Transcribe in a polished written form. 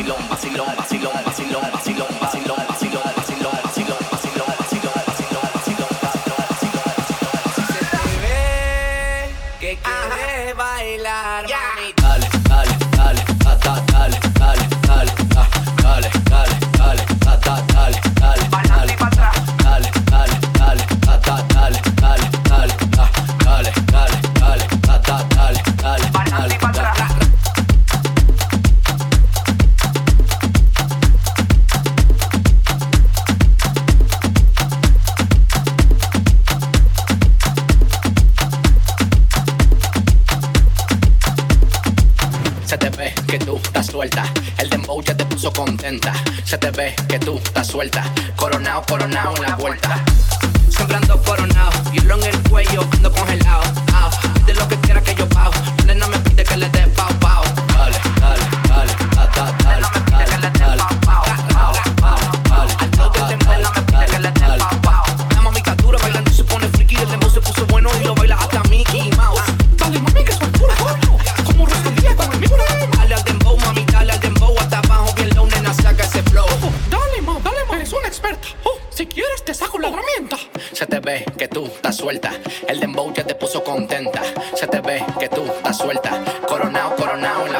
Se te ve que tú estás suelta, coronao, coronao en la vuelta. Siempre ando coronao, hielo en el cuello, ando congelado. De lo que quiera que yo pago, nena me pide que le dé pao pao. Dale, dale, dale, dale, nena me pide que le dé pao pao. Al toque de nena me pide que le dé pao pao. La mamita dura bailando se pone friki, el dembow se puso bueno y lo baila hasta Mickey Mouse. Dale mami que soy puro bueno, como rosquilla con el mismo. Dale al dembow mami, dale al dembow hasta abajo bien low, nena saca ese flow. Dale ma, eres una experta. Si quieres te saco la herramienta. Se te ve que tú estás suelta, el dembow ya te puso contenta. Se te ve que tú estás suelta, coronao, coronao en la